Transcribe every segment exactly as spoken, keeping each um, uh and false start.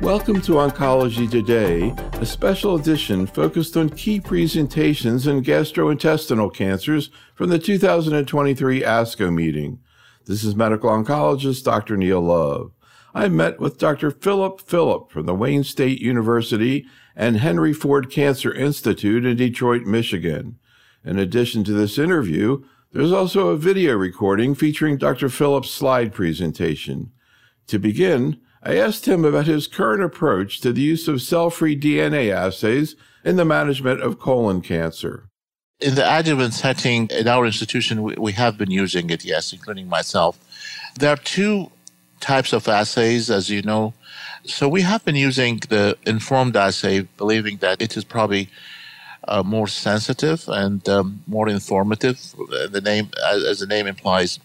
Welcome to Oncology Today, a special edition focused on key presentations in gastrointestinal cancers from the two thousand twenty-three ASCO meeting. This is medical oncologist Doctor Neil Love. I met with Doctor Philip Philip from the Wayne State University and Henry Ford Cancer Institute in Detroit, Michigan. In addition to this interview, there's also a video recording featuring Doctor Philip's slide presentation. To begin, I asked him about his current approach to the use of cell-free D N A assays in the management of colon cancer. In the adjuvant setting in our institution, we, we have been using it, yes, including myself. There are two types of assays, as you know. So we have been using the informed assay, believing that it is probably uh, more sensitive and um, more informative, the name, as, as the name implies.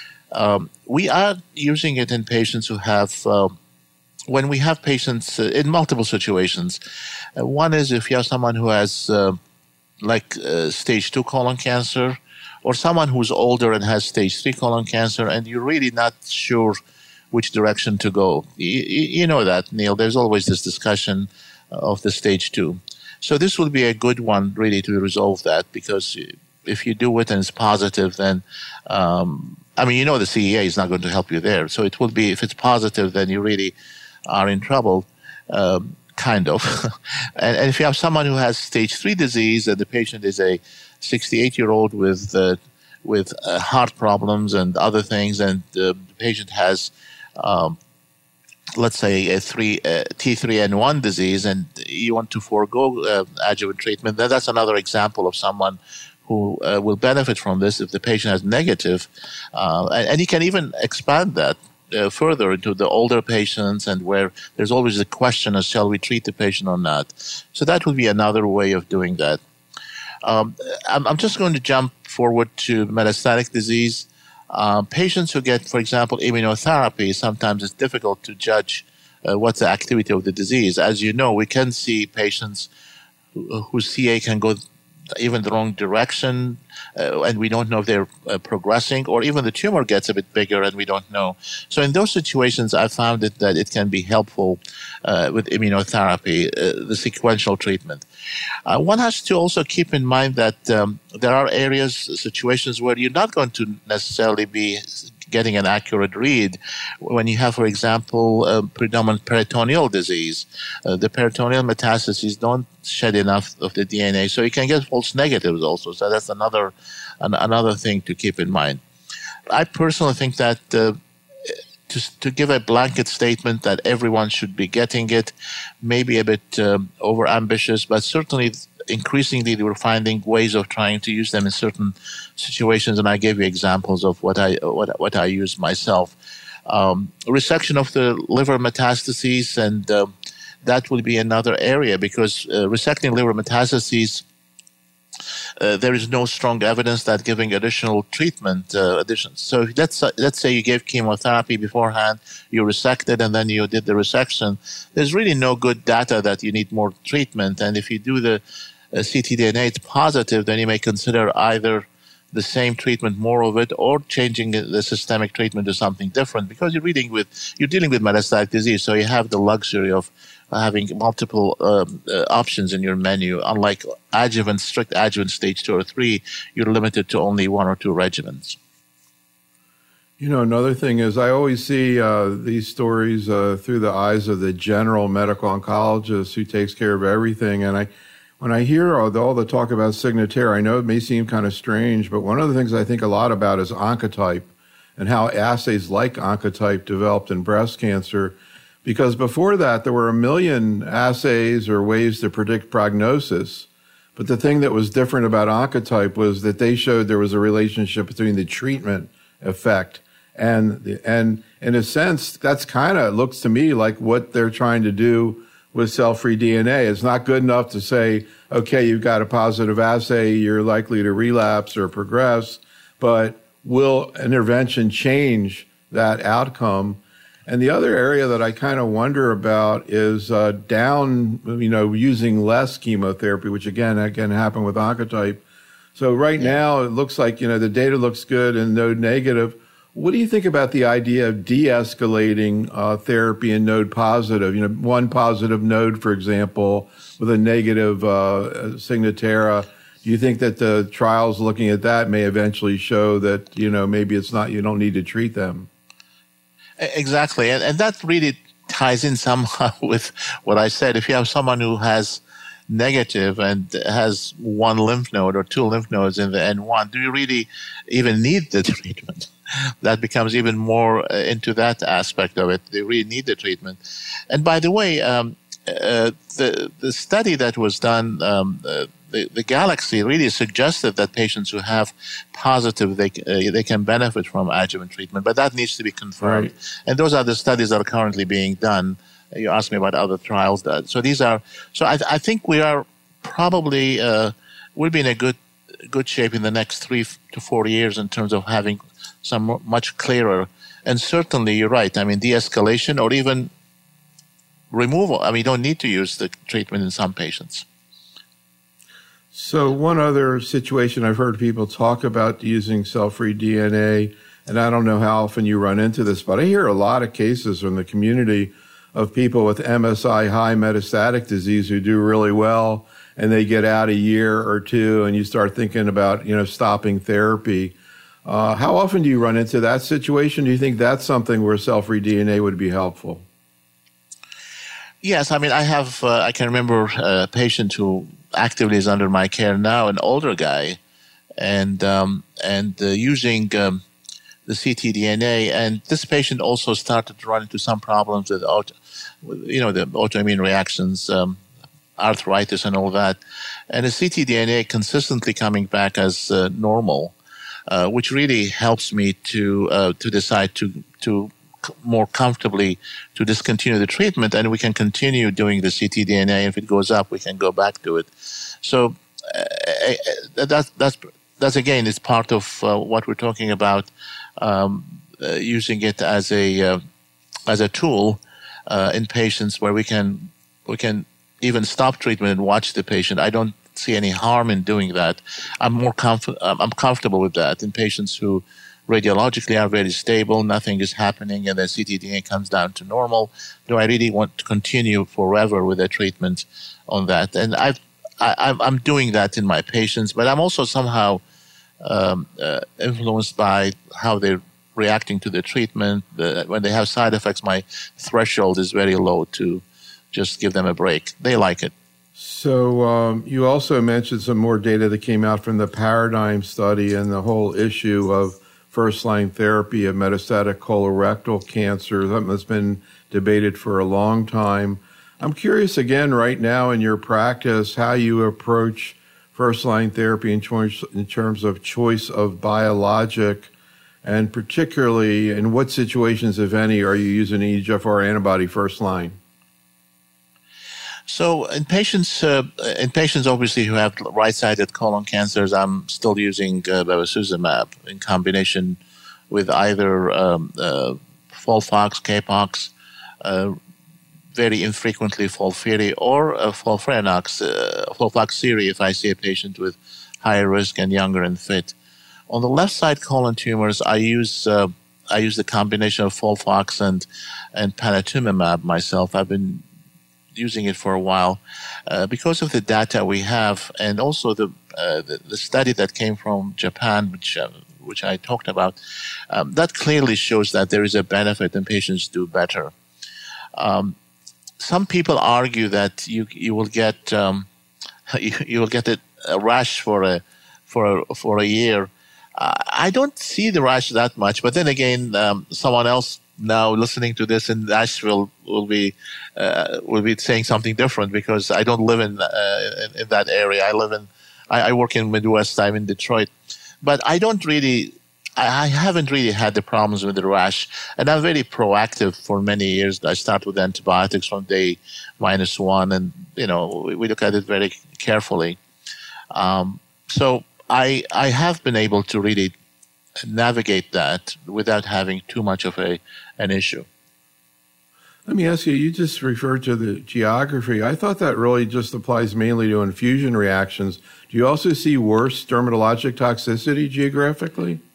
Um, we are using it in patients who have... Uh, When we have patients uh, in multiple situations, uh, one is if you have someone who has uh, like uh, stage two colon cancer, or someone who's older and has stage three colon cancer, and you're really not sure which direction to go. You, you know that, Neil. There's always this discussion of the stage two. So this will be a good one really to resolve that, because if you do it and it's positive, then um, I mean, you know the C E A is not going to help you there. So it will be, if it's positive, then you really are in trouble, um, kind of. and, and if you have someone who has stage three disease and the patient is a sixty-eight-year-old with uh, with uh, heart problems and other things, and uh, the patient has, um, let's say, a three, uh, T three N one disease, and you want to forego uh, adjuvant treatment, then that's another example of someone who uh, will benefit from this if the patient has negative. Uh, and, and you can even expand that Uh, further into the older patients, and where there's always a question of shall we treat the patient or not. So that will be another way of doing that. Um, I'm, I'm just going to jump forward to metastatic disease. Uh, patients who get, for example, immunotherapy, sometimes it's difficult to judge uh, what's the activity of the disease. As you know, we can see patients who, whose C A can go even the wrong direction, uh, and we don't know if they're uh, progressing, or even the tumor gets a bit bigger and we don't know. So in those situations, I found it that it can be helpful uh, with immunotherapy, uh, the sequential treatment. Uh, one has to also keep in mind that um, there are areas, situations where you're not going to necessarily be getting an accurate read. When you have, for example, uh, predominant peritoneal disease, uh, the peritoneal metastases don't shed enough of the D N A, so you can get false negatives also. So that's another an, another thing to keep in mind. I personally think that uh, to, to give a blanket statement that everyone should be getting it may be a bit um, over-ambitious, but certainly increasingly we're finding ways of trying to use them in certain situations, and I gave you examples of what I what what I use myself. Um, resection of the liver metastases, and uh, that will be another area, because uh, resecting liver metastases, uh, there is no strong evidence that giving additional treatment, uh, addition. So let's uh, let's say you gave chemotherapy beforehand, you resected, and then you did the resection. There's really no good data that you need more treatment, and if you do the uh, ctDNA, it's positive, then you may consider either the same treatment, more of it, or changing the systemic treatment to something different, because you're dealing with you're dealing with metastatic disease, so you have the luxury of having multiple um, uh, options in your menu. Unlike adjuvant, strict adjuvant stage two or three, you're limited to only one or two regimens. You know, another thing is I always see uh, these stories uh, through the eyes of the general medical oncologist who takes care of everything. And I, when I hear all the, all the talk about Signatera, I know it may seem kind of strange, but one of the things I think a lot about is Oncotype and how assays like Oncotype developed in breast cancer. Because before that, there were a million assays or ways to predict prognosis. But the thing that was different about Oncotype was that they showed there was a relationship between the treatment effect and, the, and in a sense, that's kind of looks to me like what they're trying to do with cell-free D N A. It's not good enough to say, okay, you've got a positive assay, you're likely to relapse or progress, but will intervention change that outcome? And the other area that I kind of wonder about is uh, down, you know, using less chemotherapy, which again, again happened with Oncotype. So right yeah. now it looks like, you know, the data looks good and no negative. What do you think about the idea of de-escalating uh, therapy in node positive? You know, one positive node, for example, with a negative uh, Signatera. Do you think that the trials looking at that may eventually show that, you know, maybe it's not, you don't need to treat them? Exactly. And, and that really ties in somehow with what I said. If you have someone who has negative and has one lymph node or two lymph nodes in the N one, do you really even need the treatment? That becomes even more uh, into that aspect of it. They really need the treatment. And by the way, um, uh, the the study that was done, um, uh, the, the Galaxy really suggested that patients who have positive, they uh, they can benefit from adjuvant treatment, but that needs to be confirmed. Right. And those are the studies that are currently being done. You asked me about other trials. That, so these are, so I, I think we are probably, uh, we'll be in a good, good shape in the next three to four years in terms of having some much clearer. And certainly you're right. I mean, de-escalation or even removal. I mean, you don't need to use the treatment in some patients. So one other situation I've heard people talk about using cell-free D N A, and I don't know how often you run into this, but I hear a lot of cases from the community of people with M S I high metastatic disease who do really well, and they get out a year or two, and you start thinking about, you know, stopping therapy. Uh, how often do you run into that situation? Do you think that's something where cell-free D N A would be helpful? Yes, I mean, I have, uh, I can remember a patient who actively is under my care now, an older guy, and um, and uh, using um, the ctDNA, and this patient also started to run into some problems with, auto, you know, the autoimmune reactions, um, arthritis and all that, and the ctDNA consistently coming back as uh, normal, uh, which really helps me to uh, to decide to to more comfortably to discontinue the treatment, and we can continue doing the ctDNA. If it goes up, we can go back to it. So uh, that's that's that's again is part of uh, what we're talking about, um, uh, using it as a uh, as a tool uh, in patients where we can we can even stop treatment and watch the patient. I don't see any harm in doing that. I'm more comf- I'm comfortable with that in patients who radiologically are very stable, nothing is happening, and then ctDNA comes down to normal. Do I really want to continue forever with the treatment on that? And I've, I, I'm doing that in my patients, but I'm also somehow um, uh, influenced by how they're reacting to the treatment. The, when they have side effects, my threshold is very low to just give them a break. They like it. So um, you also mentioned some more data that came out from the Paradigm study and the whole issue of first-line therapy of metastatic colorectal cancer, something that's been debated for a long time. I'm curious, again, right now in your practice, how you approach first-line therapy in, choice, in terms of choice of biologic, and particularly in what situations, if any, are you using an E G F R antibody first-line? So in patients, uh, in patients obviously who have right-sided colon cancers, I'm still using uh, bevacizumab in combination with either um, uh, FOLFOX, CAPOX, uh, very infrequently FOLFIRI, or uh, FOLFIRINOX, uh, FOLFOXIRI if I see a patient with higher risk and younger and fit. On the left side colon tumors, I use uh, I use the combination of FOLFOX and and panitumumab myself. I've been using it for a while uh, because of the data we have, and also the uh, the, the study that came from Japan, which uh, which I talked about, um, that clearly shows that there is a benefit and patients do better. Um, some people argue that you you will get um, you, you will get a, a rash for a for a, for a year. Uh, I don't see the rash that much, but then again, um, someone else now listening to this in Nashville will be uh, will be saying something different, because I don't live in uh, in, in that area. I live in I, I work in Midwest. I'm in Detroit, but I don't really I, I haven't really had the problems with the rash, and I'm very proactive for many years. I start with antibiotics from day minus one, and you know we, we look at it very carefully. Um, so I I have been able to really navigate that without having too much of a an issue. Let me ask you, you just referred to the geography. I thought that really just applies mainly to infusion reactions. Do you also see worse dermatologic toxicity geographically?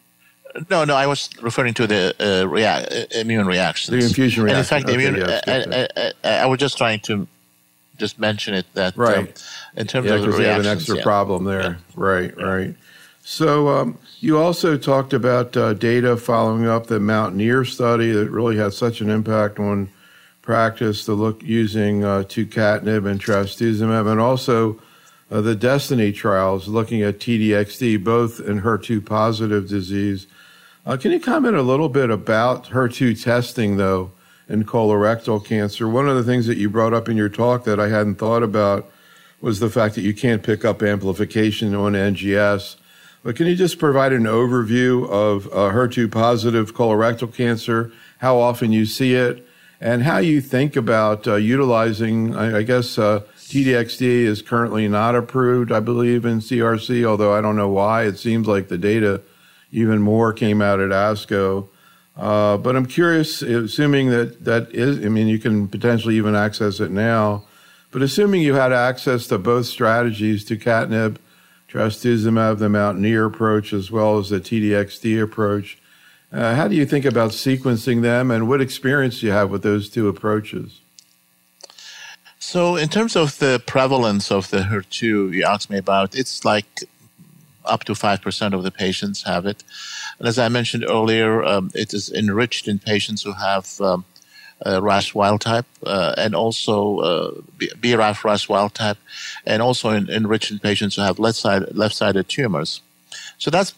No, no, I was referring to the uh, rea- immune reactions. The infusion reaction. And in fact, the okay, immune, yeah, I, I, I, I was just trying to just mention it that right. um, in terms yeah, of the because they have an extra yeah. problem there. Yeah. Right, yeah. right. So um, you also talked about uh, data following up the Mountaineer study that really had such an impact on practice to look using uh, tucatinib and trastuzumab, and also uh, the Destiny trials looking at T D X D, both in H E R two positive disease. Uh, can you comment a little bit about H E R two testing, though, in colorectal cancer? One of the things that you brought up in your talk that I hadn't thought about was the fact that you can't pick up amplification on N G S. But can you just provide an overview of uh, H E R two positive colorectal cancer, how often you see it, and how you think about uh, utilizing, I, I guess, uh, T D X D is currently not approved, I believe, in C R C, although I don't know why. It seems like the data even more came out at ASCO. Uh, but I'm curious, assuming that that is, I mean, you can potentially even access it now, but assuming you had access to both strategies, tucatinib, trastuzumab, the Mountaineer approach, as well as the T D X D approach, uh, how do you think about sequencing them, and what experience do you have with those two approaches? So in terms of the prevalence of the H E R two you asked me about, it's like up to five percent of the patients have it. And as I mentioned earlier, um, it is enriched in patients who have um, uh, R A S wild type uh, and also uh, B R A F R A S wild type, and also in, enriched in patients who have left-sided, left-sided tumors. So that's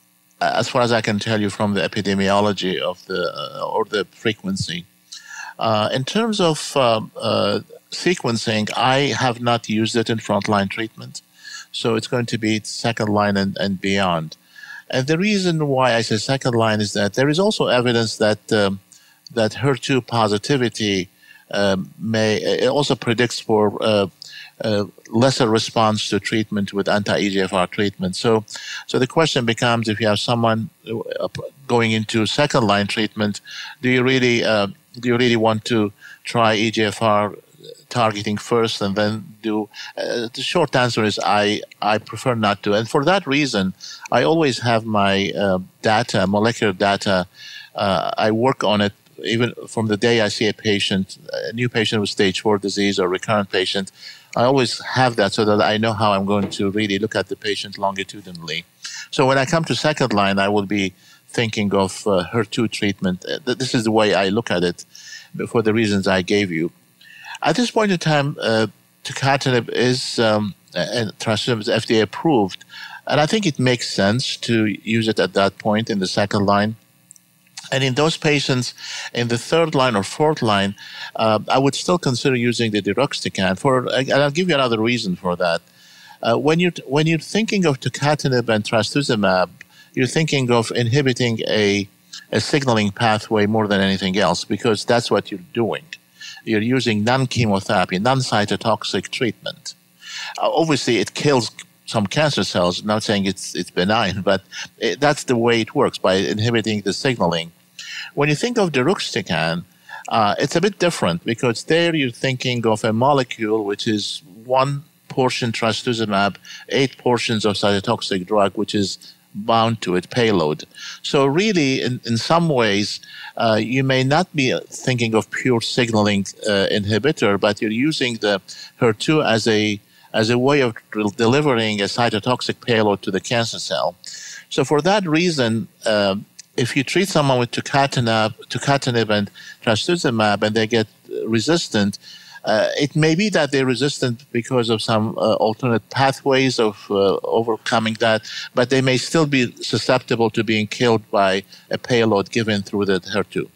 as far as I can tell you from the epidemiology of the uh, or the frequency. Uh, in terms of um, uh, sequencing, I have not used it in frontline treatment. So it's going to be second line and, and beyond. And the reason why I say second line is that there is also evidence that um, that H E R two positivity um, may it also predicts for uh, uh, lesser response to treatment with anti-E G F R treatment. So, so the question becomes: if you have someone going into second line treatment, do you really uh, do you really want to try E G F R targeting first and then do uh, the short answer is I I prefer not to, and for that reason I always have my uh, data molecular data. uh, I work on it even from the day I see a patient, a new patient with stage four disease or recurrent patient. I always have that so that I know how I'm going to really look at the patient longitudinally. So when I come to second line, I will be thinking of uh, H E R two treatment. This is the way I look at it for the reasons I gave you. At this point in time, uh, tucatinib is um, and trastuzumab is F D A approved, and I think it makes sense to use it at that point in the second line. And in those patients in the third line or fourth line, uh, I would still consider using the deruxtecan. For, and I'll give you another reason for that. Uh, when you're when you're thinking of tucatinib and trastuzumab, you're thinking of inhibiting a a signaling pathway more than anything else, because that's what you're doing. You're using non-chemotherapy, non-cytotoxic treatment. Uh, obviously, it kills some cancer cells. I'm not saying it's it's benign, but it, that's the way it works, by inhibiting the signaling. When you think of deruxtecan, uh, it's a bit different, because there you're thinking of a molecule which is one portion trastuzumab, eight portions of cytotoxic drug, which is bound to it, payload. So really, in, in some ways, uh, you may not be thinking of pure signaling uh, inhibitor, but you're using the H E R two as a as a way of delivering a cytotoxic payload to the cancer cell. So for that reason, uh, if you treat someone with tucatinib, tucatinib and trastuzumab and they get resistant, Uh, it may be that they're resistant because of some uh, alternate pathways of uh, overcoming that, but they may still be susceptible to being killed by a payload given through the H E R two.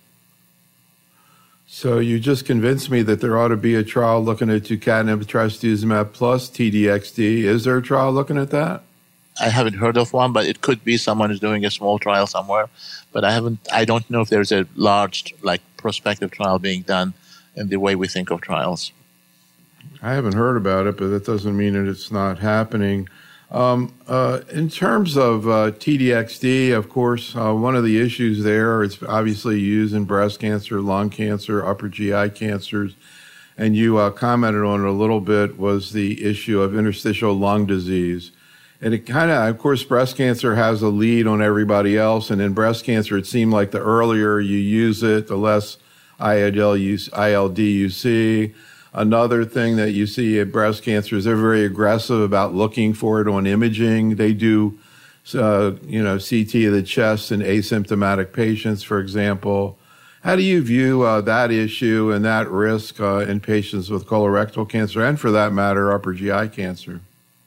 So you just convinced me that there ought to be a trial looking at tucatinib, trastuzumab plus T D X D. Is there a trial looking at that? I haven't heard of one, but it could be someone is doing a small trial somewhere. But I haven't. I don't know if there's a large, like, prospective trial being done in the way we think of trials. I haven't heard about it, but that doesn't mean that it's not happening. Um, uh, in terms of uh, T D X D, of course, uh, one of the issues there, it's obviously used in breast cancer, lung cancer, upper G I cancers, and you uh, commented on it a little bit, was the issue of interstitial lung disease. And it kind of, of course, breast cancer has a lead on everybody else. And in breast cancer, it seemed like the earlier you use it, the less I L D you see. Another thing that you see at breast cancer is they're very aggressive about looking for it on imaging. They do, uh, you know, C T of the chest in asymptomatic patients, for example. How do you view uh, that issue and that risk uh, in patients with colorectal cancer and, for that matter, upper G I cancer?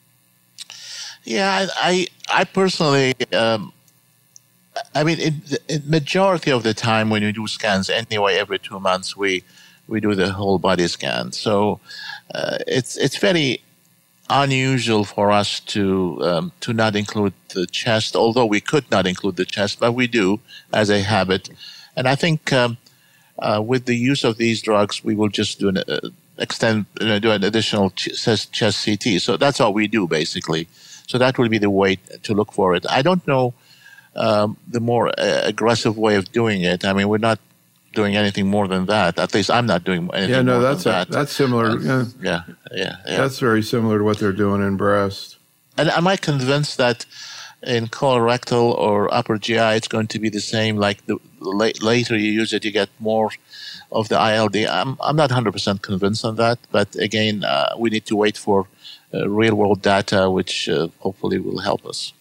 Yeah, I I, I personally, um, I mean, in the majority of the time when we do scans anyway, every two months we we do the whole body scan. So uh, it's it's very unusual for us to um, to not include the chest, although we could not include the chest, but we do as a habit. And I think um, uh, with the use of these drugs, we will just do an uh, extend uh, do an additional chest, chest C T. So that's all we do basically. So that will be the way to look for it. I don't know um, the more uh, aggressive way of doing it. I mean, we're not doing anything more than that. At least I'm not doing anything yeah, no, more that's than a, that. That's similar. Uh, yeah. yeah, yeah, yeah. That's very similar to what they're doing in breast. And am I convinced that in colorectal or upper G I, it's going to be the same? Like the la- later you use it, you get more of the I L D. I'm I'm not one hundred percent convinced on that. But again, uh, we need to wait for uh, real world data, which uh, hopefully will help us.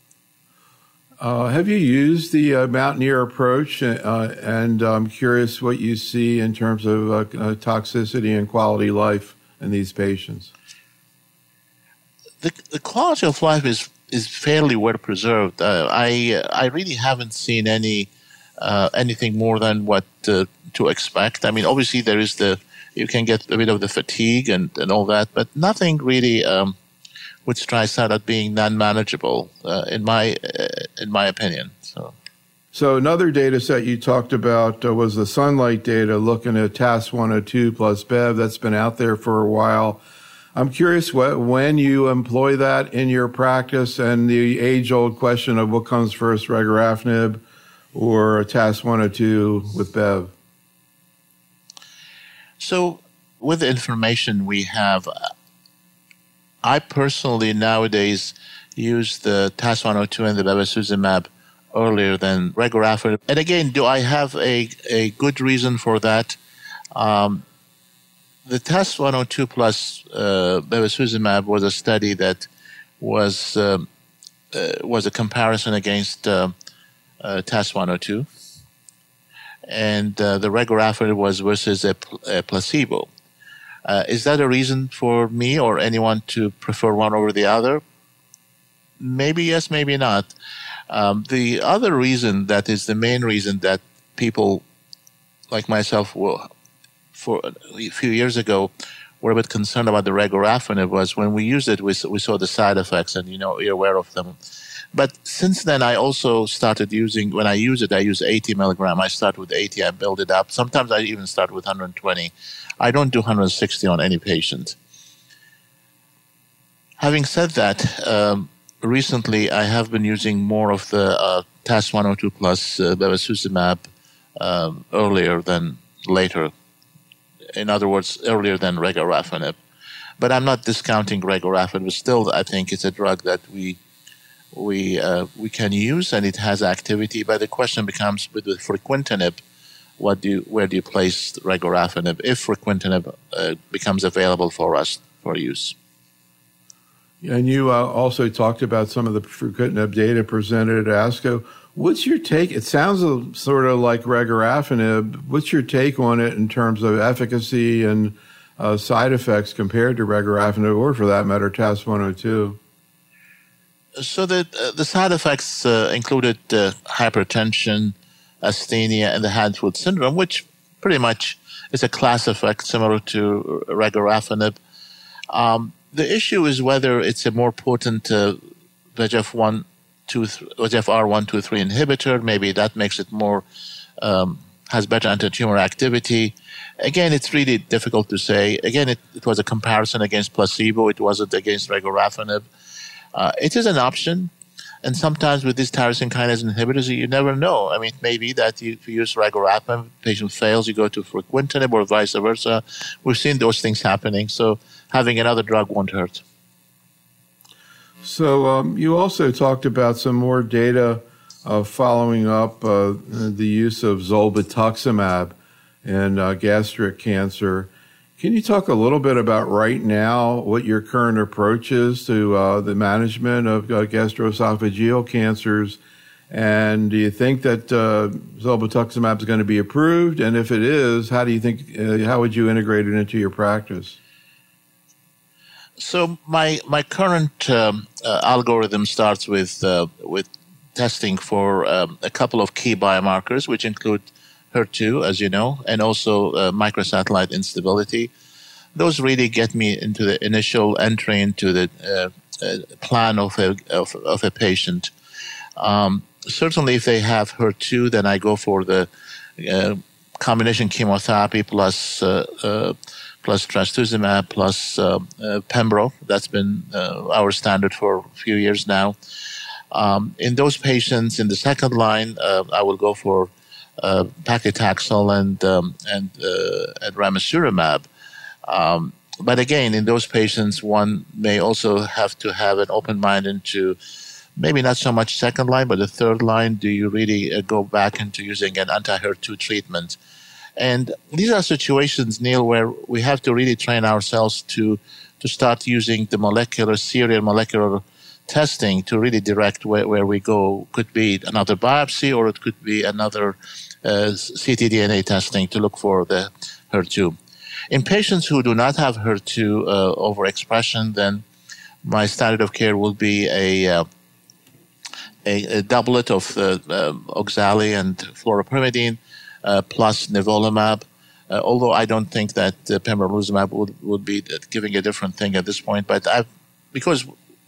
Uh, have you used the uh, Mountaineer approach? Uh, and I'm curious what you see in terms of uh, uh, toxicity and quality life in these patients. The, the quality of life is is fairly well preserved. Uh, I I really haven't seen any uh, anything more than what uh, to expect. I mean, obviously there is the you can get a bit of the fatigue and, and all that, but nothing really um, which strikes out as being non-manageable uh, in my uh, in my opinion. So. So another data set you talked about uh, was the Sunlight data looking at T A S one oh two plus Bev. That's been out there for a while. I'm curious what, when you employ that in your practice, and the age-old question of what comes first, regorafenib or T A S one oh two with Bev. So with the information we have, I personally nowadays use the T A S one oh two and the bevacizumab earlier than regorafenib. And again, do I have a, a good reason for that? Um, the T A S one oh two plus uh, bevacizumab was a study that was um, uh, was a comparison against uh, uh, T A S one oh two, and uh, the regorafenib was versus a, a placebo. Uh, is that a reason for me or anyone to prefer one over the other? Maybe yes, maybe not. Um, the other reason that is the main reason that people like myself will, for a few years ago, were a bit concerned about the regorafenib was when we used it, we, we saw the side effects, and you know you're aware of them. But since then, I also started using, when I use it, I use eighty milligram. I start with eighty, I build it up. Sometimes I even start with one hundred twenty. I don't do one hundred sixty on any patient. Having said that, um, recently I have been using more of the uh, T A S one oh two plus uh, bevacizumab um, earlier than later. In other words, earlier than regorafenib. But I'm not discounting regorafenib. Still, I think it's a drug that we we uh, we can use, and it has activity. But the question becomes with the fruquintinib, what do you, where do you place regorafenib if fruquintinib uh, becomes available for us for use? And you uh, also talked about some of the fruquintinib data presented at ASCO. What's your take? It sounds a, sort of like regorafenib. What's your take on it in terms of efficacy and uh, side effects compared to regorafenib, or for that matter, T A S one oh two? So the uh, the side effects uh, included uh, hypertension, asthenia, and the hand-foot syndrome, which pretty much is a class effect similar to regorafenib. Um, the issue is whether it's a more potent uh, V E G F one, two, V E G F R one, two, three inhibitor. Maybe that makes it more, um, has better anti-tumor activity. Again, it's really difficult to say. Again, it, it was a comparison against placebo. It wasn't against regorafenib. Uh, it is an option. And sometimes with these tyrosine kinase inhibitors, you never know. I mean, it may be that you, if you use regorafenib, patient fails, you go to fruquintinib or vice versa. We've seen those things happening. So having another drug won't hurt. So um, you also talked about some more data uh, following up uh, the use of zolbetuximab in uh, gastric cancer. Can you talk a little bit about right now what your current approach is to uh, the management of uh, gastroesophageal cancers? And do you think that uh, zolbetuximab is going to be approved? And if it is, how do you think? Uh, how would you integrate it into your practice? So my my current um, uh, algorithm starts with uh, with testing for um, a couple of key biomarkers, which include H E R two, as you know, and also uh, microsatellite instability. Those really get me into the initial entry into the uh, uh, plan of a of, of a patient. Um, certainly, if they have H E R two, then I go for the uh, combination chemotherapy plus uh, uh, plus trastuzumab plus uh, uh, pembro. That's been uh, our standard for a few years now. Um, in those patients in the second line, uh, I will go for uh, paclitaxel and um, and uh, and ramucirumab. Um, but again, in those patients, one may also have to have an open mind into maybe not so much second line, but the third line. Do you really uh, go back into using an anti-H E R two treatment? And these are situations, Neil, where we have to really train ourselves to to start using the molecular, serial molecular testing to really direct where, where we go. Could be another biopsy, or it could be another uh, ctDNA testing to look for the H E R two. In patients who do not have H E R two uh, overexpression, then my standard of care will be a uh, a, a doublet of uh, uh, oxali and fluoropyrimidine uh, plus nivolumab. Uh, although I don't think that uh, pembrolizumab would, would be giving a different thing at this point, but I've, because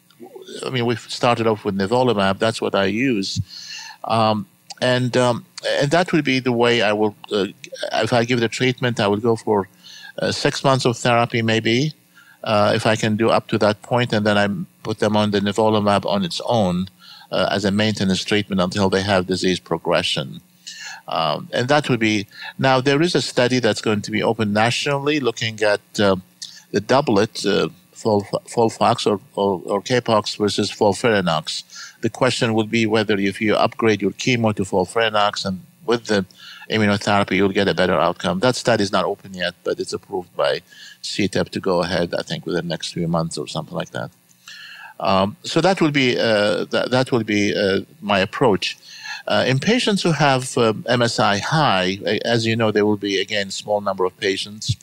I mean we've started off with nivolumab, that's what I use, um, and um, and that would be the way I will. Uh, if I give the treatment, I would go for uh, six months of therapy, maybe, uh, if I can do up to that point, and then I put them on the nivolumab on its own uh, as a maintenance treatment until they have disease progression. Um, and that would be, now there is a study that's going to be open nationally looking at uh, the doublet, uh, Fol- Folfox or, or, or Capox versus Folfirinox. The question would be whether if you upgrade your chemo to Folfirinox and with the immunotherapy, you'll get a better outcome. That study is not open yet, but it's approved by C T E P to go ahead, I think, within the next few months or something like that. Um, so that will be, uh, that, that will be uh, my approach. Uh, in patients who have um, M S I high, as you know, there will be, again, small number of patients.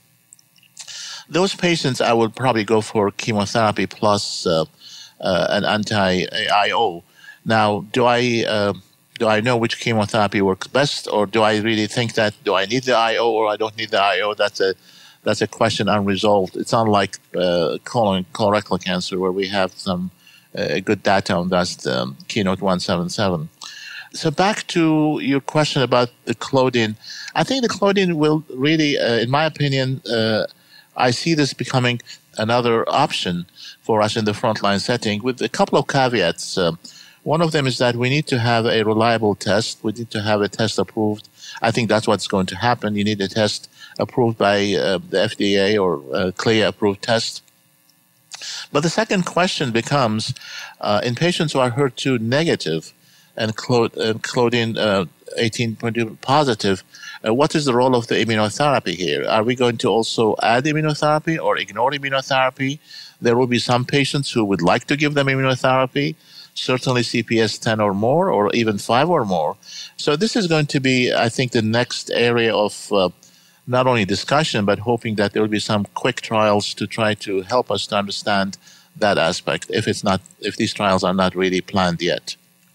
Those patients, I would probably go for chemotherapy plus uh, uh, an anti-I O. Now, do I uh, do I know which chemotherapy works best, or do I really think that do I need the I O or I don't need the I O? That's a that's a question unresolved. It's unlike uh, colon colorectal cancer, where we have some uh, good data on that um, Keynote one seventy-seven. So back to your question about the Claudin. I think the Claudin will really, uh, in my opinion, uh, I see this becoming another option for us in the frontline setting with a couple of caveats. Uh, one of them is that we need to have a reliable test. We need to have a test approved. I think that's what's going to happen. You need a test approved by uh, the F D A or a CLIA-approved test. But the second question becomes, uh, in patients who are H E R two negative and Claudin uh, eighteen point two positive, uh, what is the role of the immunotherapy here? Are we going to also add immunotherapy or ignore immunotherapy? There will be some patients who would like to give them immunotherapy, certainly C P S ten or more, or even five or more. So this is going to be, I think, the next area of uh, not only discussion, but hoping that there will be some quick trials to try to help us to understand that aspect, if it's not, if these trials are not really planned yet.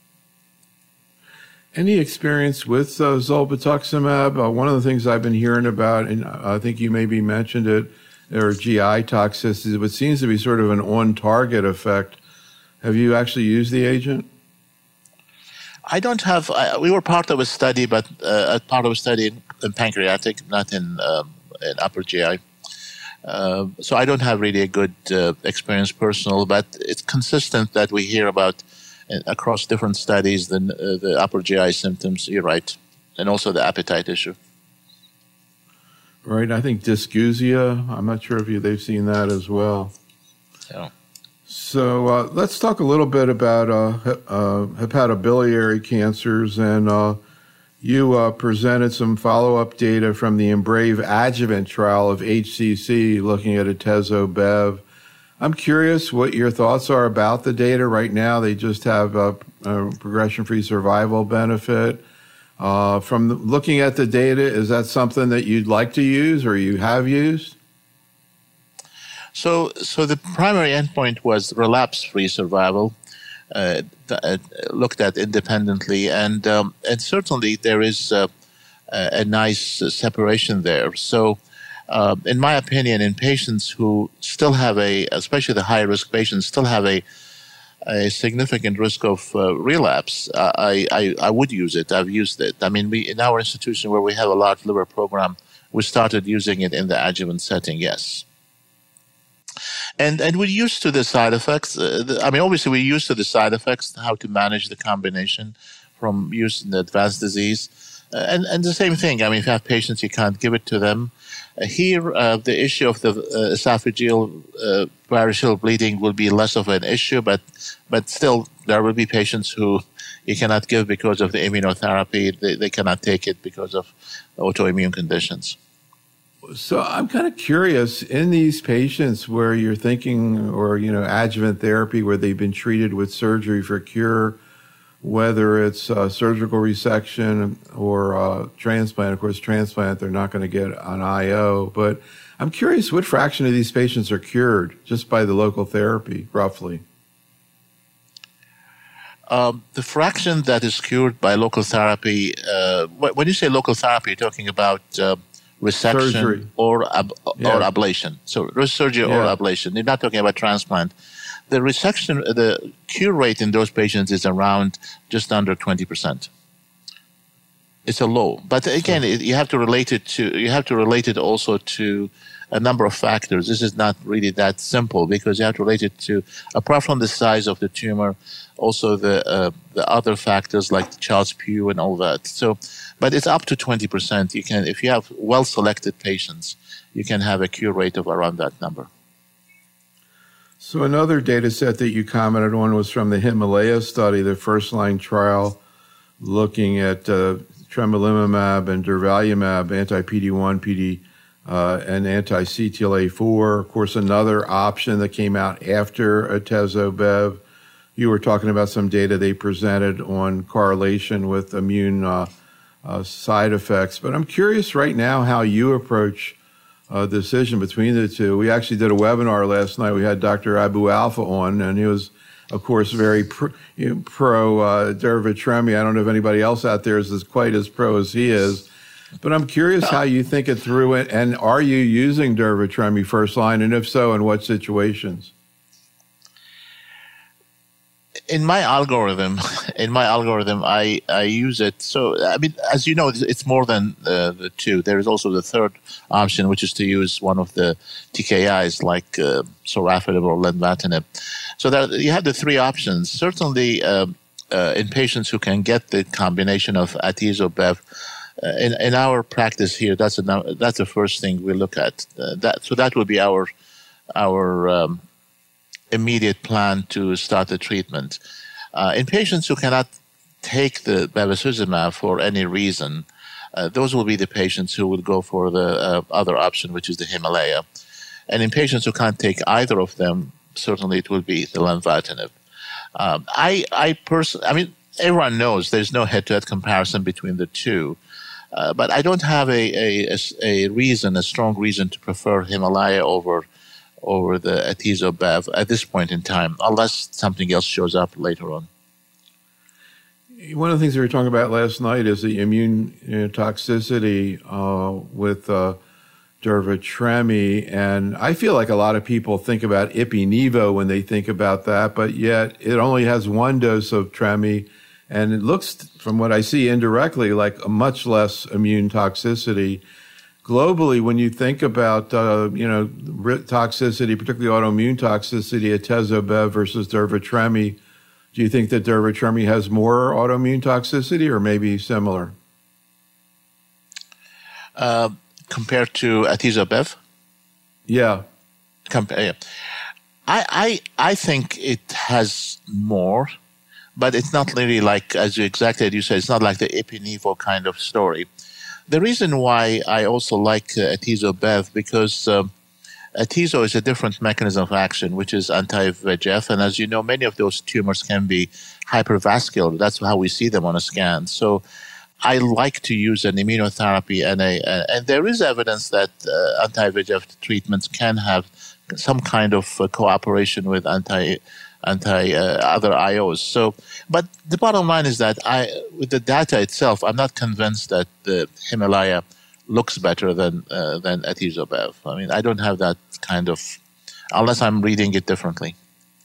Any experience with uh, zolbetuximab? Uh, one of the things I've been hearing about, and I think you maybe mentioned it, are G I toxicities, but seems to be sort of an on-target effect. Have you actually used the agent? I don't have. I, we were part of a study, but uh, part of a study in, in pancreatic, not in, um, in upper G I. Uh, so I don't have really a good uh, experience personal, but it's consistent that we hear about across different studies the, uh, the upper G I symptoms. You're right, and also the appetite issue. Right. I think dysgeusia. I'm not sure if you, they've seen that as well. Yeah. So uh, let's talk a little bit about uh, uh, hepatobiliary cancers. And uh, you uh, presented some follow-up data from the EMBRAVE adjuvant trial of H C C looking at atezo-bev. I'm curious what your thoughts are about the data right now. They just have a, a progression-free survival benefit. Uh, from the, looking at the data, is that something that you'd like to use or you have used? So, so the primary endpoint was relapse-free survival, uh, uh, looked at independently, and um, and certainly there is uh, a nice separation there. So, uh, in my opinion, in patients who still have a, especially the high-risk patients, still have a a significant risk of uh, relapse, uh, I, I I would use it. I've used it. I mean, we in our institution where we have a large liver program, we started using it in the adjuvant setting. Yes. And and we're used to the side effects. Uh, the, I mean, obviously, we're used to the side effects, how to manage the combination from use in the advanced disease. Uh, and, and the same thing, I mean, if you have patients, you can't give it to them. Uh, here, uh, the issue of the uh, esophageal uh, variceal bleeding will be less of an issue, but but still, there will be patients who you cannot give because of the immunotherapy. They, they cannot take it because of autoimmune conditions. So I'm kind of curious, in these patients where you're thinking, or, you know, adjuvant therapy where they've been treated with surgery for cure, whether it's uh, surgical resection or uh, transplant. Of course, transplant, they're not going to get an I O. But I'm curious, what fraction of these patients are cured just by the local therapy, roughly? Um, the fraction that is cured by local therapy, uh, when you say local therapy, you're talking about uh, resection surgery. or ab- yeah. or ablation. So surgery yeah. or ablation. You're not talking about transplant. The resection, the cure rate in those patients is around just under twenty percent. It's a low, but again, it, you have to relate it to you have to relate it also to a number of factors. This is not really that simple because you have to relate it to, apart from the size of the tumor, also the uh, the other factors like Child-Pugh and all that. So, but it's up to twenty percent. You can, if you have well-selected patients, you can have a cure rate of around that number. So another data set that you commented on was from the Himalaya study, the first-line trial looking at uh, tremelimumab and durvalumab, anti-P D one, P D, uh, and anti-C T L A four. Of course, another option that came out after atezo-bev. You were talking about some data they presented on correlation with immune uh, uh, side effects. But I'm curious right now how you approach a decision between the two. We actually did a webinar last night. We had Doctor Abu Alpha on, and he was, of course, very pro, you know, pro uh, durvalumab. I don't know if anybody else out there is as quite as pro as he is. But I'm curious how you think it through it, and are you using durvalumab first line, and if so, in what situations? In my algorithm, in my algorithm, I, I use it. So, I mean, as you know, it's more than uh, the two. There is also the third option, which is to use one of the T K Is like uh, sorafenib or lenvatinib. So that you have the three options. Certainly, uh, uh, in patients who can get the combination of atezo-bev, uh, in in our practice here, that's a that's the first thing we look at. Uh, that so that would be our our um, immediate plan to start the treatment. Uh, in patients who cannot take the bevacizumab for any reason, uh, those will be the patients who would go for the uh, other option, which is the Himalaya. And in patients who can't take either of them, certainly it will be the lenvatinib. Um, I, I personally, I mean, everyone knows there's no head-to-head comparison between the two, uh, but I don't have a, a, a reason, a strong reason to prefer Himalaya over over the atezo-bev at this point in time, unless something else shows up later on. One of the things we were talking about last night is the immune you know, toxicity uh, with uh, durvalumab, and I feel like a lot of people think about ipi-nivo when they think about that, but yet it only has one dose of tremi, and it looks, from what I see indirectly, like a much less immune toxicity. Globally, when you think about, uh, you know, toxicity, particularly autoimmune toxicity, atezo-bev versus durvalumab, do you think that durvalumab has more autoimmune toxicity or maybe similar? Uh, compared to atezo-bev? Yeah. Compare. I, I, I think it has more, but it's not really like, as you exactly as you said, it's not like the Ipi-Nivo kind of story. The reason why I also like uh, atezo-bev, because um, atezo is a different mechanism of action, which is anti-V E G F. And as you know, many of those tumors can be hypervascular. That's how we see them on a scan. So I like to use an immunotherapy, and a, uh, and there is evidence that uh, anti-V E G F treatments can have some kind of uh, cooperation with anti anti uh, other I Os. So, but the bottom line is that I, with the data itself, I'm not convinced that the Himalaya looks better than uh, than atezo-bev. I mean, I don't have that kind of, unless I'm reading it differently.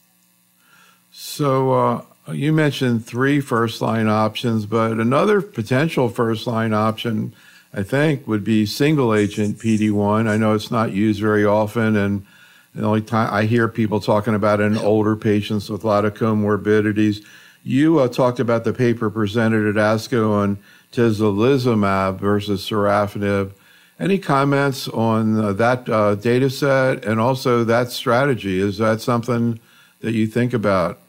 So uh, you mentioned three first-line options, but another potential first-line option, I think, would be single-agent P D one. I know it's not used very often, and the only time I hear people talking about it in older patients with a lot of comorbidities. You uh, talked about the paper presented at ASCO on tislelizumab versus sorafenib. Any comments on uh, that uh, data set and also that strategy? Is that something that you think about?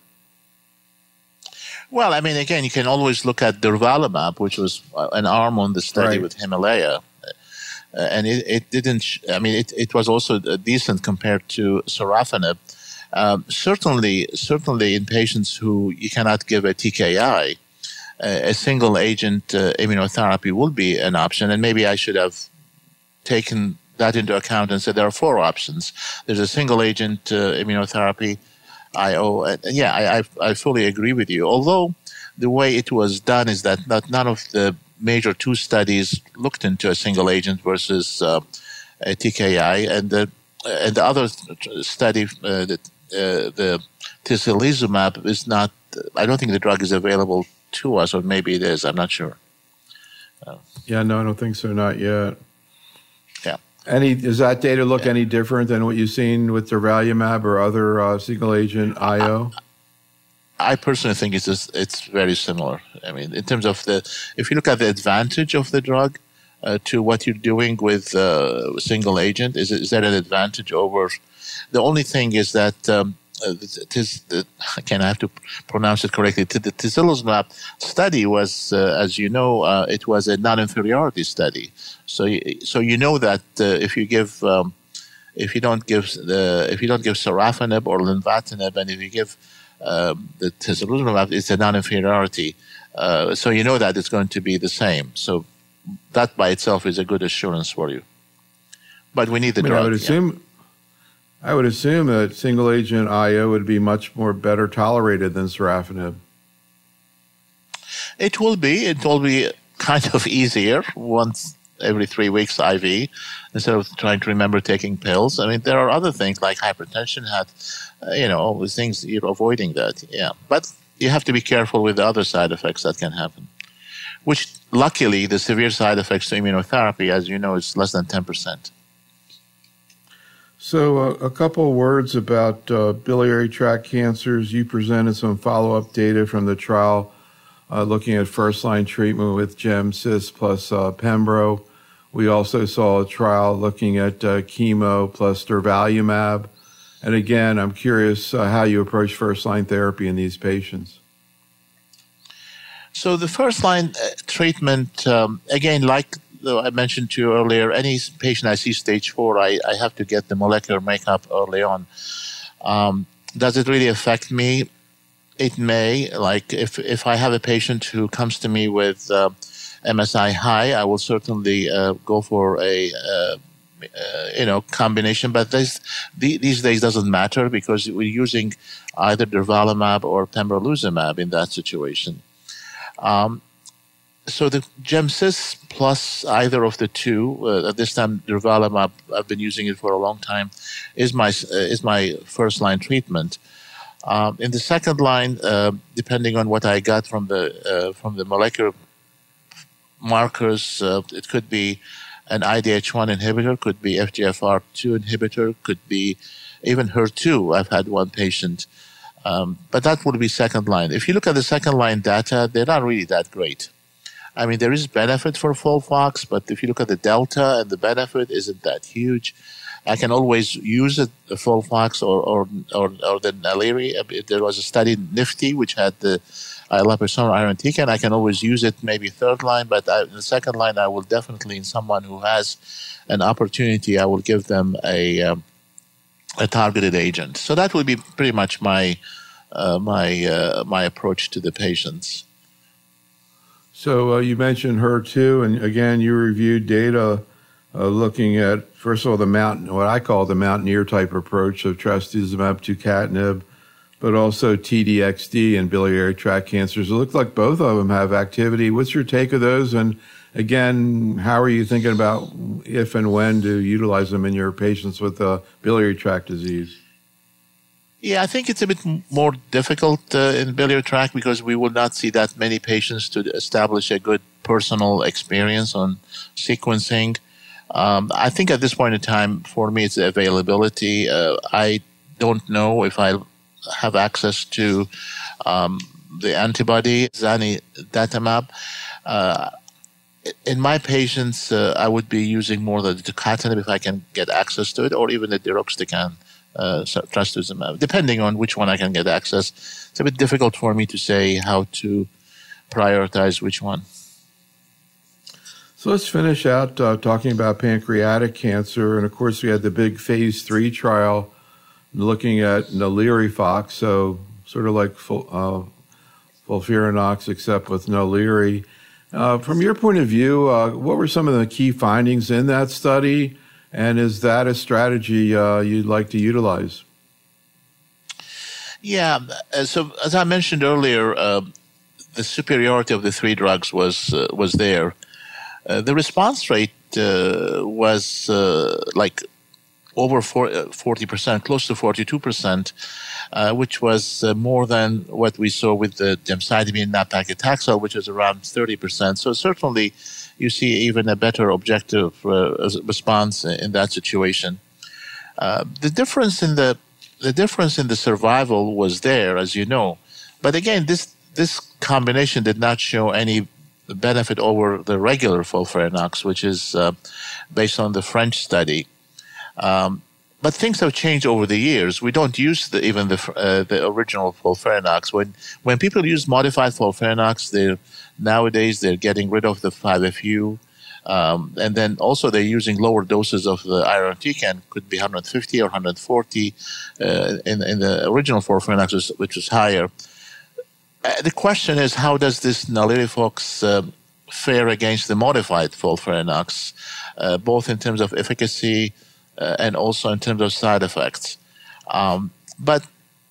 Well, I mean, again, you can always look at durvalumab, which was an arm on the study Right. with Himalaya. Uh, and it, it didn't, sh- I mean, it, it was also uh, decent compared to sorafenib. Um, certainly, certainly in patients who you cannot give a T K I, uh, a single agent uh, immunotherapy will be an option. And maybe I should have taken that into account and said there are four options. There's a single agent uh, immunotherapy, I O. And yeah, I, I, I fully agree with you. Although the way it was done is that not, none of the major two studies looked into a single agent versus uh, a T K I, and the and the other study, uh, the uh, the tislelizumab is not. I don't think the drug is available to us, or maybe it is. I'm not sure. Uh, Yeah, no, I don't think so, not yet. yeah. Any does that data look Yeah. any different than what you've seen with durvalumab or other uh, single agent I O? I personally think it's just, it's very similar. I mean, in terms of the, if you look at the advantage of the drug uh, to what you're doing with uh, single agent, is is there an advantage over? The only thing is that um, uh, it is, uh, again, I have to pronounce it correctly. The tislelizumab study was, uh, as you know, uh, it was a non-inferiority study. So, you, so you know that uh, if you give, um, if you don't give the, if you don't give sorafenib or lenvatinib, and if you give Um, the tislelizumab is a non-inferiority, uh, so you know that it's going to be the same. So that by itself is a good assurance for you. But we need the I mean, drug. I would assume, yeah. I would assume that single agent I O would be much more better tolerated than sorafenib. It will be. It will be kind of easier once every three weeks I V instead of trying to remember taking pills. I mean, there are other things like hypertension, had, uh, you know, all these things, you're avoiding that. Yeah. But you have to be careful with the other side effects that can happen, which luckily the severe side effects to immunotherapy, as you know, is less than ten percent. So uh, a couple of words about uh, biliary tract cancers. You presented some follow-up data from the trial uh, looking at first-line treatment with Gem/Cis plus uh, Pembro. We also saw a trial looking at uh, chemo plus durvalumab. And again, I'm curious uh, how you approach first-line therapy in these patients. So the first-line uh, treatment, um, again, like I mentioned to you earlier, any patient I see stage four, I, I have to get the molecular makeup early on. Um, does it really affect me? It may. Like if, if I have a patient who comes to me with uh, M S I high, I will certainly uh, go for a uh, uh, you know combination. But this the, these days doesn't matter because we're using either durvalumab or pembrolizumab in that situation. Um, so the Gem/Cis plus either of the two, uh, at this time durvalumab, I've been using it for a long time, is my uh, is my first line treatment. Um, in the second line, uh, depending on what I got from the uh, from the molecular markers, uh, it could be an I D H one inhibitor, could be F G F R two inhibitor, could be even H E R two. I've had one patient, um, but that would be second line. If you look at the second line data, they're not really that great. I mean, there is benefit for FOLFOX, but if you look at the delta and the benefit isn't that huge. I can always use it, the FOLFOX or, or, or, or the Naliri. There was a study, NIFTY, which had the liposomal irinotecan. I can always use it maybe third line, but I, in the second line, I will definitely, in someone who has an opportunity, I will give them a, um, a targeted agent. So that would be pretty much my, uh, my, uh, my approach to the patients. So uh, you mentioned H E R two, and again, you reviewed data uh, looking at, first of all, the mountain, what I call the mountaineer type approach of trastuzumab, tucatinib, but also T D X D and biliary tract cancers. It looks like both of them have activity. What's your take of those? And again, how are you thinking about if and when to utilize them in your patients with uh, biliary tract disease? Yeah, I think it's a bit more difficult uh, in biliary tract because we will not see that many patients to establish a good personal experience on sequencing. Um, I think at this point in time, for me, it's the availability. Uh, I don't know if I have access to um, the antibody, zanidatamab. Uh, in my patients, uh, I would be using more the tucatinib if I can get access to it, or even the deruxtecan. Uh, trastuzumab, depending on which one I can get access. It's a bit difficult for me to say how to prioritize which one. So let's finish out uh, talking about pancreatic cancer. And of course, we had the big phase three trial looking at Nalirifox, so sort of like uh, FOLFIRINOX, except with Naliri. Uh, from your point of view, uh, what were some of the key findings in that study? And is that a strategy uh, you'd like to utilize? Yeah. So as I mentioned earlier, uh, the superiority of the three drugs was uh, was there. Uh, the response rate uh, was uh, like over forty percent, close to forty-two percent, uh, which was uh, more than what we saw with the gemcitabine nab-paclitaxel, which is around thirty percent. So certainly, you see even a better objective uh, response in that situation. Uh, the difference in the the difference in the survival was there, as you know, but again, this this combination did not show any benefit over the regular FOLFIRINOX, which is uh, based on the French study. Um, but things have changed over the years. We don't use the, even the uh, the original FOLFIRINOX. When when people use modified FOLFIRINOX, they're nowadays they're getting rid of the five F U, um, and then also they're using lower doses of the irinotecan, could be one hundred fifty or one hundred forty uh, in in the original FOLFIRINOX, which is higher. Uh, the question is, how does this Nalirifox uh, fare against the modified FOLFIRINOX, uh, both in terms of efficacy uh, and also in terms of side effects? Um, but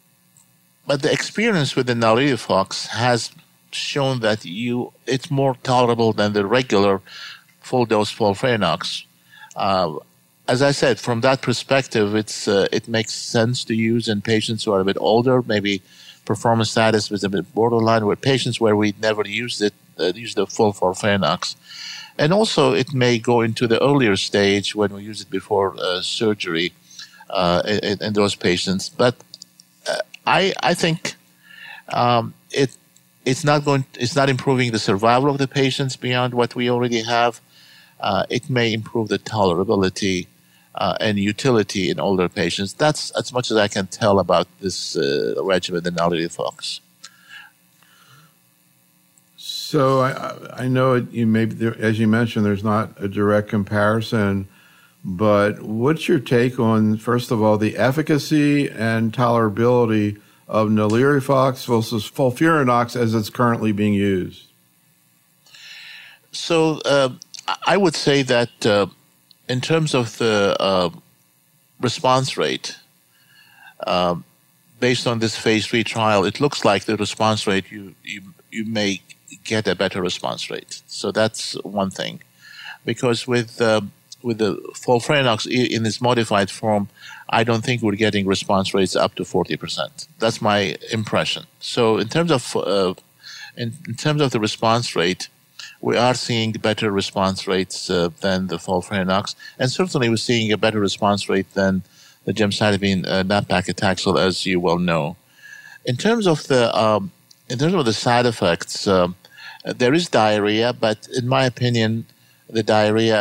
but the experience with the Nalirifox has shown that you it's more tolerable than the regular full dose FOLFIRINOX. Uh, as I said, from that perspective, it's uh, it makes sense to use in patients who are a bit older, maybe performance status was a bit borderline, with patients where we never used it, uh, used the full FOLFIRINOX. And also, it may go into the earlier stage when we use it before uh, surgery uh, in, in those patients. But uh, I I think um, it it's not going it's not improving the survival of the patients beyond what we already have. Uh, it may improve the tolerability uh, and utility in older patients. That's as much as I can tell about this uh, regimen, the Nalirifox. So I, I know it, you may, as you mentioned, there's not a direct comparison, but what's your take on, first of all, the efficacy and tolerability of Nalirifox versus FOLFIRINOX as it's currently being used? So uh, I would say that uh, in terms of the uh, response rate, uh, based on this phase three trial, it looks like the response rate you you, you may get a better response rate. So that's one thing, because with uh, with the FOLFIRINOX in its modified form, I don't think we're getting response rates up to forty percent. That's my impression. So in terms of uh, in, in terms of the response rate, we are seeing better response rates uh, than the FOLFIRINOX, and certainly we're seeing a better response rate than the gemcitabine uh, nab-paclitaxel, as you well know. In terms of the um, in terms of the side effects, um, there is diarrhea, but in my opinion, the diarrhea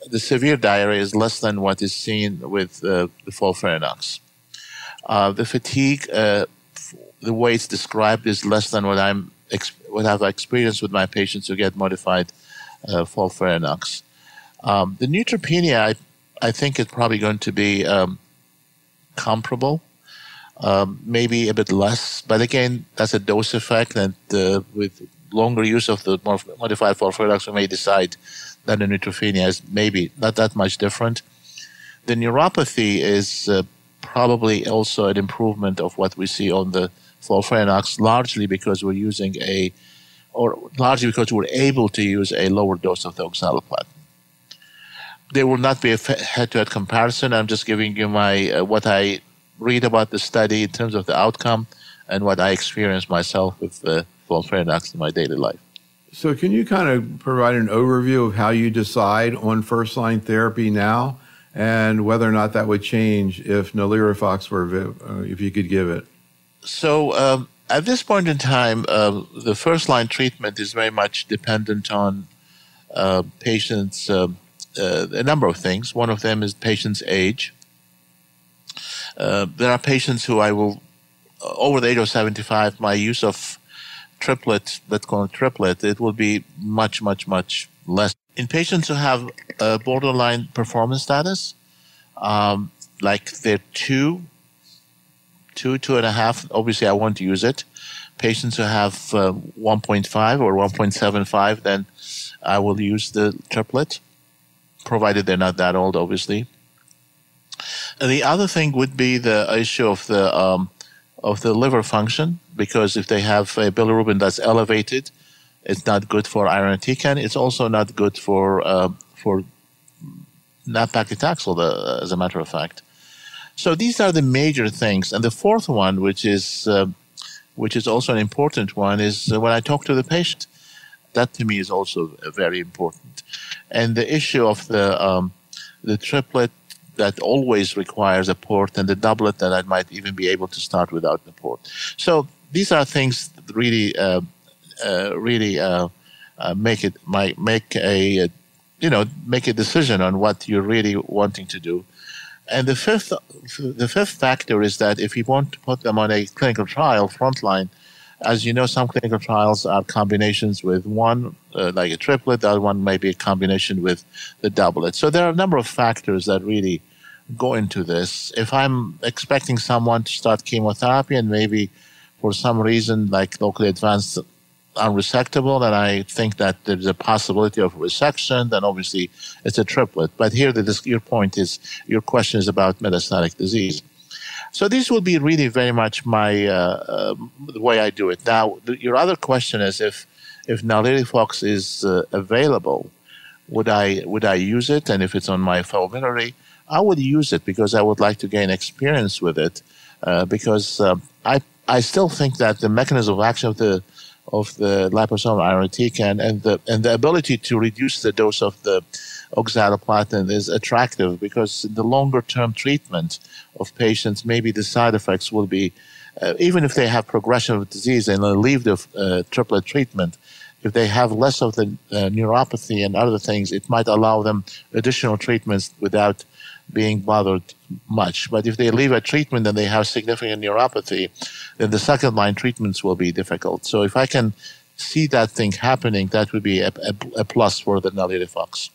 the severe diarrhea is less than what is seen with uh, the FOLFIRINOX. Uh, the fatigue, uh, the way it's described, is less than what I'm what I've experienced with my patients who get modified uh, FOLFIRINOX. Um, the neutropenia, I, I think, is probably going to be um, comparable, um, maybe a bit less. But again, that's a dose effect, and uh, with longer use of the modified FOLFIRINOX, we may decide that the neutropenia is maybe not that much different. The neuropathy is uh, probably also an improvement of what we see on the FOLFIRINOX, largely because we're using a, or largely because we're able to use a lower dose of the oxaliplatin. There will not be a head-to-head comparison. I'm just giving you my uh, what I read about the study in terms of the outcome and what I experienced myself with uh, FOLFIRINOX in my daily life. So can you kind of provide an overview of how you decide on first-line therapy now and whether or not that would change if NALIRIFOX were, uh, if you could give it? So um, at this point in time, uh, the first-line treatment is very much dependent on uh, patients' uh, uh, a number of things. One of them is patient's age. Uh, there are patients who I will, uh, over the age of seventy-five, my use of triplet, let's call it triplet, it will be much, much, much less. In patients who have uh, borderline performance status, um, like they're two, two, two and a half, obviously I won't use it. Patients who have uh, one point five or one point seven five, then I will use the triplet, provided they're not that old, obviously. And the other thing would be the issue of the um, of the liver function, because if they have a bilirubin that's elevated, it's not good for irinotecan. It's also not good for uh, for nab-paclitaxel, uh, as a matter of fact. So these are the major things. And the fourth one, which is uh, which is also an important one, is uh, when I talk to the patient. That to me is also very important. And the issue of the um, the triplet that always requires a port, and the doublet that I might even be able to start without the port. So these are things that really, uh, uh, really uh, uh, make it might make a, you know, make a decision on what you're really wanting to do. And the fifth, the fifth factor is that if you want to put them on a clinical trial frontline, as you know, some clinical trials are combinations with one, uh, like a triplet. The other one may be a combination with the doublet. So there are a number of factors that really go into this. If I'm expecting someone to start chemotherapy and maybe for some reason, like locally advanced unresectable, and I think that there's a possibility of resection, then obviously it's a triplet. But here, the, your point is, your question is about metastatic disease. So this will be really very much my uh, uh, the way I do it. Now, the, your other question is if if NALIRIFOX is uh, available, would I would I use it? And if it's on my formulary, I would use it because I would like to gain experience with it. Uh, because uh, I I still think that the mechanism of action of the of the liposomal irinotecan and the and the ability to reduce the dose of the oxaliplatin is attractive, because the longer term treatment of patients, maybe the side effects will be, uh, even if they have progression of disease and they leave the uh, triplet treatment, if they have less of the uh, neuropathy and other things, it might allow them additional treatments without being bothered much. But if they leave a treatment and they have significant neuropathy, then the second line treatments will be difficult. So if I can see that thing happening, that would be a, a, a plus for the NALIRIFOX.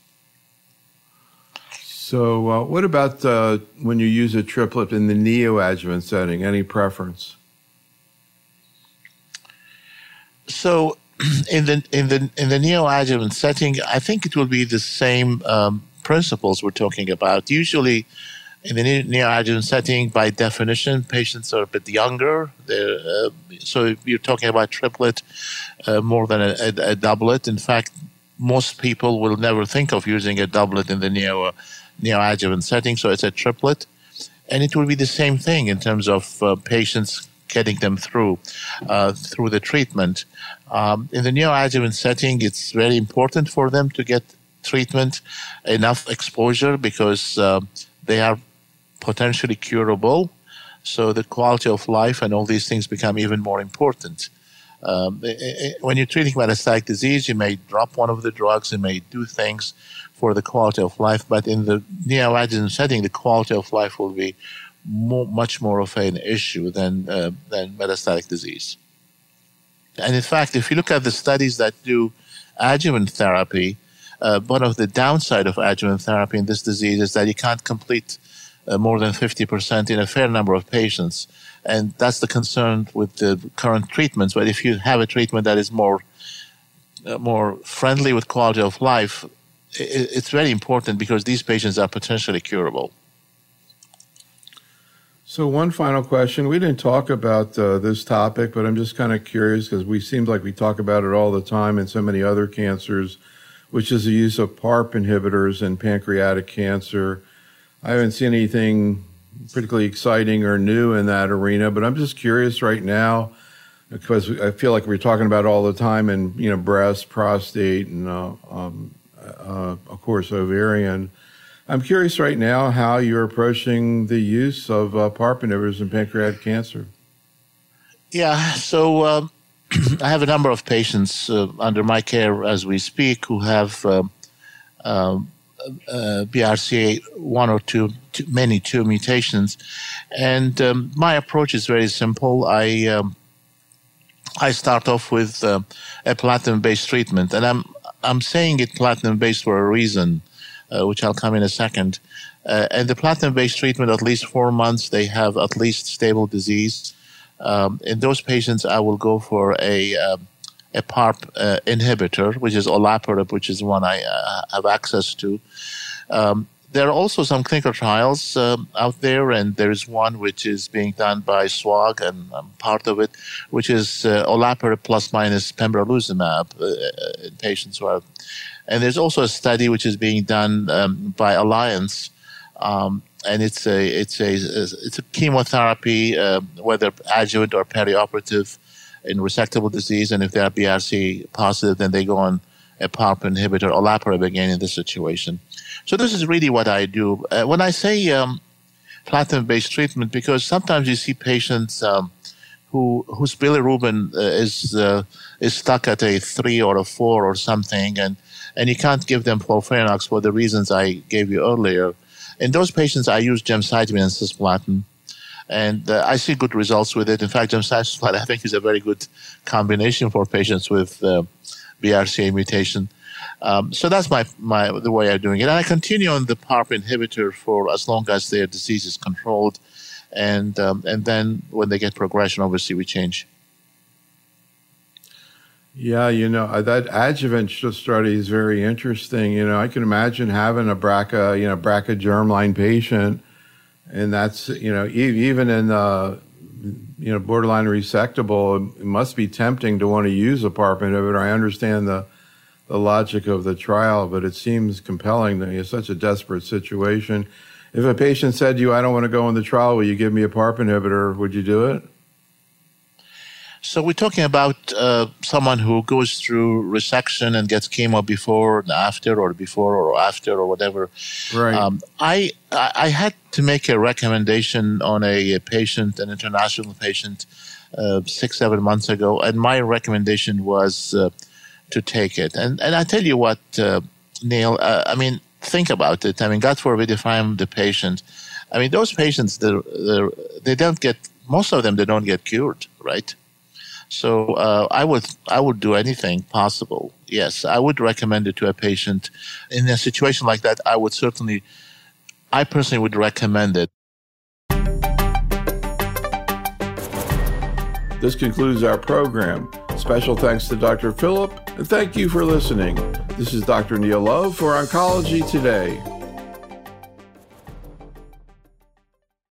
So uh, what about uh, when you use a triplet in the neoadjuvant setting? Any preference? So in the in the in the neoadjuvant setting, I think it will be the same um, principles we're talking about. Usually, in the neoadjuvant setting, by definition, patients are a bit younger. They're, uh, so if you're talking about triplet uh, more than a, a, a doublet. In fact, most people will never think of using a doublet in the neo. neoadjuvant setting, so it's a triplet. And it will be the same thing in terms of uh, patients getting them through uh, through the treatment. Um, in the neoadjuvant setting, it's very important for them to get treatment, enough exposure, because uh, they are potentially curable. So the quality of life and all these things become even more important. Um, it, it, when you're treating metastatic disease, you may drop one of the drugs, you may do things for the quality of life, but in the neoadjuvant setting, the quality of life will be more, much more of an issue than uh, than metastatic disease. And in fact, if you look at the studies that do adjuvant therapy, uh, one of the downside of adjuvant therapy in this disease is that you can't complete uh, more than fifty percent in a fair number of patients. And that's the concern with the current treatments. But if you have a treatment that is more uh, more friendly with quality of life, it, it's very important because these patients are potentially curable. So one final question. We didn't talk about uh, this topic, but I'm just kind of curious because we seem like we talk about it all the time in so many other cancers, which is the use of PARP inhibitors in pancreatic cancer. I haven't seen anything particularly exciting or new in that arena, but I'm just curious right now because I feel like we're talking about it all the time in, you know, breast, prostate, and uh, um, uh, of course, ovarian. I'm curious right now how you're approaching the use of uh, PARP inhibitors in pancreatic cancer. Yeah, so uh, I have a number of patients uh, under my care as we speak who have uh, uh, uh, B R C A one or two, two, many two mutations. And um, my approach is very simple. I um, I start off with uh, a platinum-based treatment, and I'm I'm saying it platinum-based for a reason. Uh, which I'll come in a second. Uh, and the platinum-based treatment, at least four months, they have at least stable disease. Um, in those patients, I will go for a uh, a PARP uh, inhibitor, which is olaparib, which is one I uh, have access to. Um, there are also some clinical trials um, out there, and there is one which is being done by S W A G, and I'm part of it, which is uh, olaparib plus minus pembrolizumab uh, in patients who are. And there's also a study which is being done um, by Alliance, um, and it's a it's a it's a chemotherapy, uh, whether adjuvant or perioperative, in resectable disease. And if they are B R C positive, then they go on a PARP inhibitor, olaparib again in this situation. So this is really what I do. Uh, when I say um, platinum-based treatment, because sometimes you see patients um, who whose bilirubin uh, is uh, is stuck at a three or a four or something, and and you can't give them FOLFIRINOX for the reasons I gave you earlier. In those patients, I use gemcitabine and cisplatin, and uh, I see good results with it. In fact, gemcitabine, I think, is a very good combination for patients with uh, B R C A mutation. Um, so that's my, my the way I'm doing it. And I continue on the PARP inhibitor for as long as their disease is controlled, and um, and then when they get progression, obviously we change. Yeah, you know, that adjuvant study is very interesting. You know, I can imagine having a B R C A, you know, B R C A germline patient, and that's, you know, even in the, you know, borderline resectable, it must be tempting to want to use a PARP inhibitor. I understand the, the logic of the trial, but it seems compelling that it's such a desperate situation. If a patient said to you, I don't want to go on the trial, will you give me a PARP inhibitor? Would you do it? So we're talking about uh, someone who goes through resection and gets chemo before and after, or before or after, or whatever. Right. Um, I I had to make a recommendation on a, a patient, an international patient, uh, six seven months ago, and my recommendation was uh, to take it. And and I tell you what, uh, Neil. Uh, I mean, think about it. I mean, God forbid if I'm the patient. I mean, those patients, they're, they're, they don't get. Most of them, they don't get cured, right? So uh, I would I would do anything possible. Yes, I would recommend it to a patient. In a situation like that, I would certainly, I personally would recommend it. This concludes our program. Special thanks to Doctor Philip, and thank you for listening. This is Doctor Neil Love for Oncology Today.